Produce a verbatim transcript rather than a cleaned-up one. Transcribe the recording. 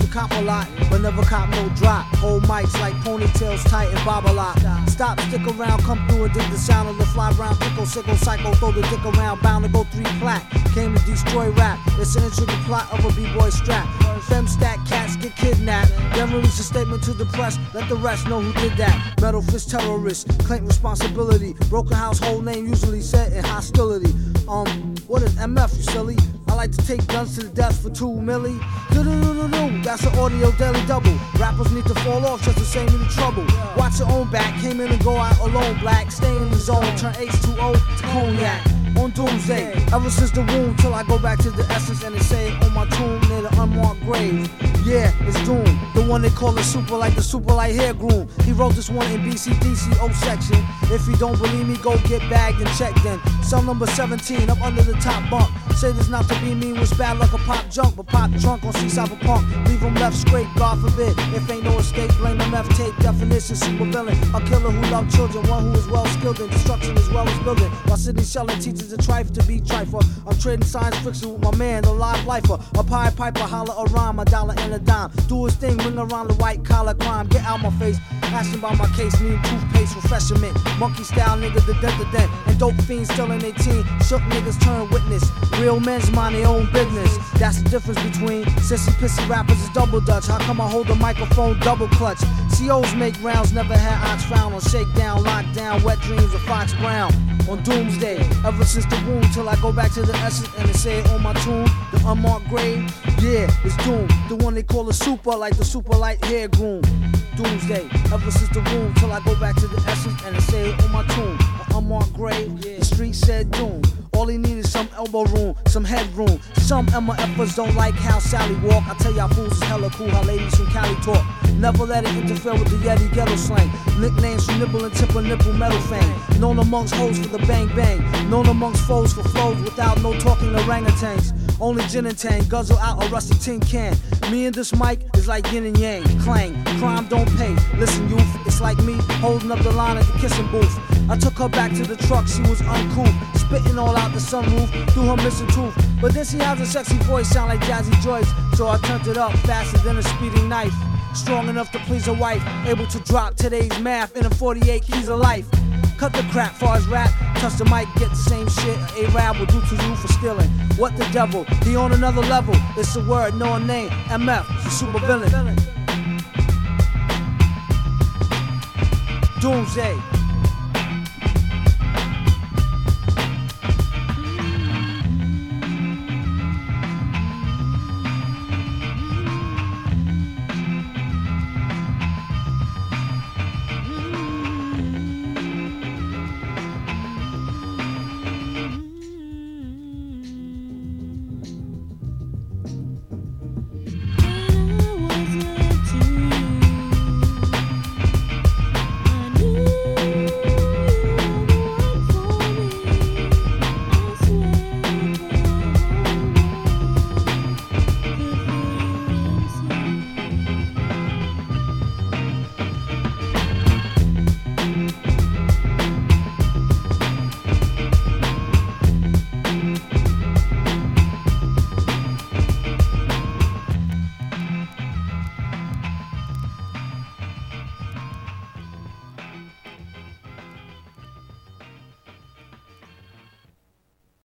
cop a lot, but never cop no drop. Hold mics like ponytails tight and bob a lot. Stop, stick around, come through and dig the sound of the fly round. Pickle, sickle, psycho, throw the dick around, bound to go three plat. Came to destroy rap. It's an intricate plot of a b-boy strap. Fem stack cats get kidnapped. Then release a statement to the press. Let the rest know who did that. Metal fist terrorists claim responsibility. Broken household name usually set in hostility. Um, what is M F, you silly? I like to take guns to the death for two milli. Do-do-do-do-do, that's an audio daily double. Rappers need to fall off just to save me the trouble. Watch your own back, came in and go out alone. Black, stay in the zone, turn H two O to cognac. On doomsday, ever since the womb, till I go back to the essence and they say it on my tomb near the unmarked grave. Yeah, it's Doom, the one they call a super like the super light hair groom. He wrote this one in B C D C O section. If you don't believe me, go get bagged and checked then. Cell number seventeen, up under the top bunk. Say this not to be mean, was bad like a pop junk, but pop drunk on Seaside Punk. Leave him left scrape, God forbid. If ain't no escape, blame M F tape. Definition, super villain. A killer who loved children, one who is well skilled in destruction as well as building. While Sydney Sheldon teaches a trife to be trifer. I'm trading science fiction with my man, the live lifer. A pie piper, holler a rhyme, a dollar and a dime. Do his thing, ring around the white collar crime. Get out my face, asking about my case, need toothpaste, refreshment. Monkey style nigga, the dent the dent. And dope fiends still in eighteen. Shook niggas turn witness. Real men's mind their own business. That's the difference between sissy pissy rappers is double dutch. How come I hold the microphone double clutch? C Os make rounds, never had ox found on shakedown, lockdown, wet dreams of Fox Brown. On doomsday, ever since the womb, till I go back to the essence and they say it on my tomb, the unmarked grave. Yeah, it's Doom, the one they call a super, like the super light hair groom. Doomsday, ever since the womb, till I go back to the essence and they say it on my tomb, the unmarked grave. The street said Doom. All he need is some elbow room, some headroom. Some M F ers don't like how Sally walk. I tell y'all fools is hella cool how ladies from Cali talk. Never let it interfere with the Yeti ghetto slang. Nicknames from nibble and tip and nipple metal fame. Known amongst hoes for the bang bang. Known amongst foes for flows without no talking orangutans. Only gin and tang, guzzle out a rusty tin can. Me and this mic is like yin and yang. Clang, crime don't pay. Listen youth, it's like me holding up the line at the kissing booth. I took her back to the truck, she was uncouth. Spitting all out the sunroof through her missing tooth. But then she has a sexy voice, sound like Jazzy Joyce. So I turned it up faster than a speeding knife. Strong enough to please a wife, able to drop today's math in a forty-eight keys of life. Cut the crap, far as rap, touch the mic, get the same shit an A-Rab will do to you for stealing. What the devil, he on another level. It's a word, no a name, M F, the super villain. Doomsday.